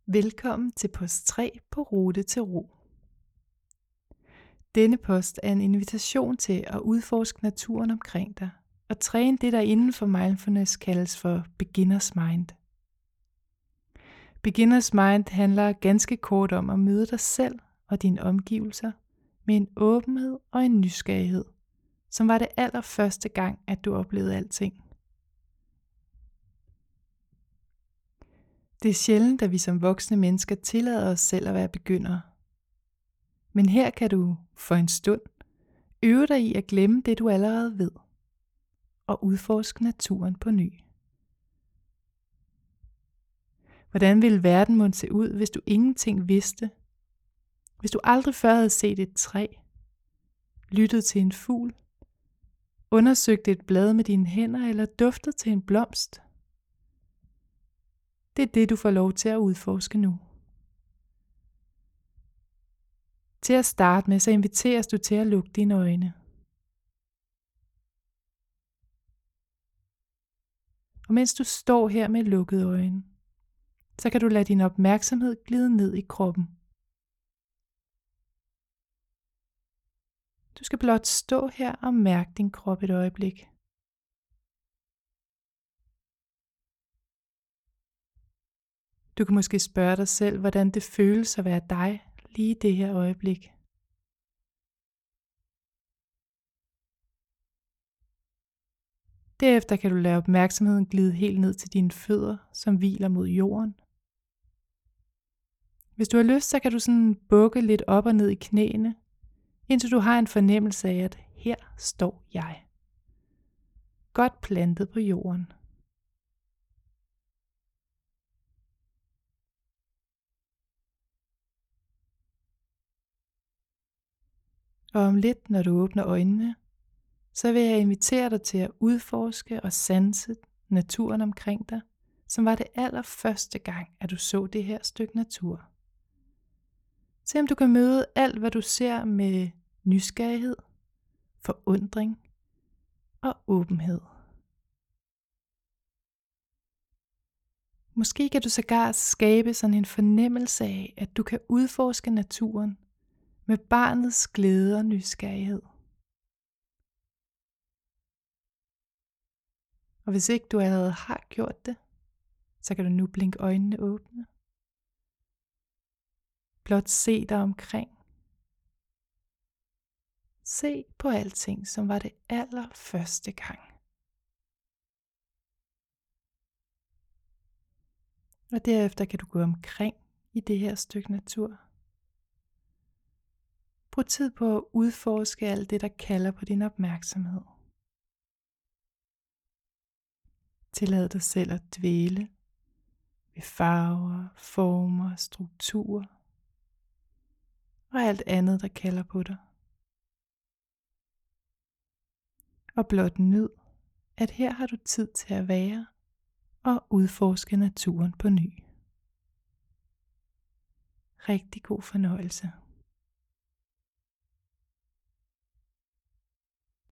Velkommen til post 3 på Rute til Ro. Denne post er en invitation til at udforske naturen omkring dig og træne det, der inden for mindfulness kaldes for beginner's mind. Beginner's mind handler ganske kort om at møde dig selv og dine omgivelser med en åbenhed og en nysgerrighed, som var det allerførste gang, at du oplevede alting. Det er sjældent, at vi som voksne mennesker tillader os selv at være begyndere. Men her kan du for en stund øve dig i at glemme det, du allerede ved, og udforske naturen på ny. Hvordan ville verden måtte se ud, hvis du ingenting vidste? Hvis du aldrig før havde set et træ, lyttet til en fugl, undersøgt et blad med dine hænder eller duftet til en blomst? Det er det, du får lov til at udforske nu. Til at starte med, så inviteres du til at lukke dine øjne. Og mens du står her med lukkede øjne, så kan du lade din opmærksomhed glide ned i kroppen. Du skal blot stå her og mærke din krop et øjeblik. Du kan måske spørge dig selv, hvordan det føles at være dig lige i det her øjeblik. Derefter kan du lade opmærksomheden glide helt ned til dine fødder, som hviler mod jorden. Hvis du har lyst, så kan du sådan bukke lidt op og ned i knæene, indtil du har en fornemmelse af, at her står jeg. Godt plantet på jorden. Og om lidt, når du åbner øjnene, så vil jeg invitere dig til at udforske og sanse naturen omkring dig, som var det allerførste gang, at du så det her stykke natur. Se om du kan møde alt, hvad du ser med nysgerrighed, forundring og åbenhed. Måske kan du sågar skabe sådan en fornemmelse af, at du kan udforske naturen med barnets glæde og nysgerrighed. Og hvis ikke du allerede har gjort det, så kan du nu blinke øjnene åbne. Blot se dig omkring. Se på alting, som var det allerførste gang. Og derefter kan du gå omkring i det her stykke natur. Brug tid på at udforske alt det, der kalder på din opmærksomhed. Tillad dig selv at dvæle ved farver, former, strukturer og alt andet, der kalder på dig. Og blot nyd, at her har du tid til at være og udforske naturen på ny. Rigtig god fornøjelse.